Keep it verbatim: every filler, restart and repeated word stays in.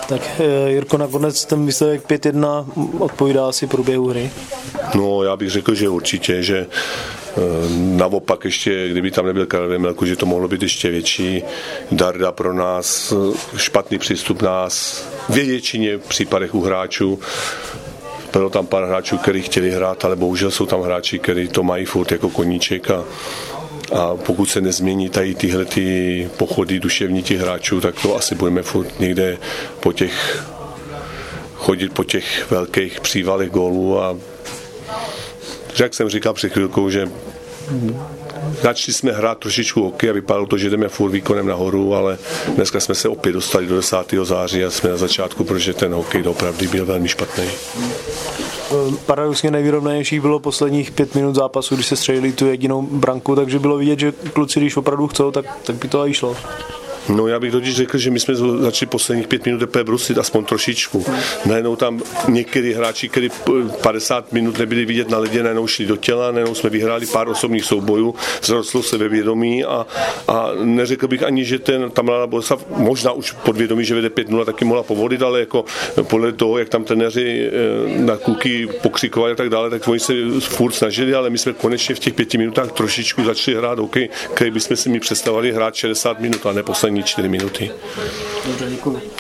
Tak Jirko, nakonec ten výsledek pět jedna odpovídá asi průběhu hry? No, já bych řekl, že určitě, že naopak ještě, kdyby tam nebyl Karel Vejmelku, že to mohlo být ještě větší. Darda pro nás, špatný přístup nás, ve většině případech u hráčů. Bylo tam pár hráčů, kteří chtěli hrát, ale bohužel jsou tam hráči, kteří to mají furt jako koníček a, a pokud se nezmění tady tyhle ty pochody duševní těch hráčů, tak to asi budeme furt někde po těch chodit po těch velkých přívalech gólů a jak jsem říkal před chvilkou, že začali jsme hrát trošičku hokej a vypadalo to, že jdeme furt výkonem nahoru, ale dneska jsme se opět dostali do desátého září a jsme na začátku, protože ten hokej opravdu byl velmi špatný. Paradoxně nejvýrovnanější bylo posledních pět minut zápasu, když se střelili tu jedinou branku, takže bylo vidět, že kluci, když opravdu chcou, tak, tak by to i šlo. No, já bych totiž řekl, že my jsme začali posledních pět minut teprve brusit, aspoň trošičku. Najednou tam některý hráči, kteří padesát minut nebyli vidět na ledě, najednou šli do těla, najednou jsme vyhráli pár osobních soubojů, vzrostlo se ve vědomí a, a neřekl bych ani, že ten, ta mladá Boleslav možná už podvědomí, že vede pět nula, taky mohla povolit, ale jako podle toho, jak tam trenéři na kluky pokřikovali a tak dále, tak oni se furt snažili, ale my jsme konečně v těch pěti minutách trošičku začali hrát hokej, který bychom si mi představovali hrát šedesát minut a ne poslední čtyři minuty. Dobře, děkuji.